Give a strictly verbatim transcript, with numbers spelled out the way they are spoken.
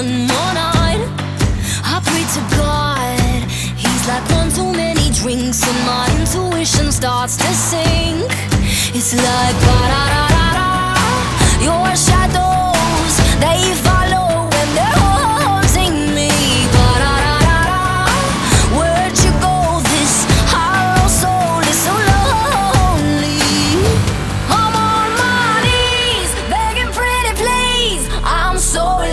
one more night. I pray to God, he's like one too many drinks, and my intuition starts to sink. It's like, but I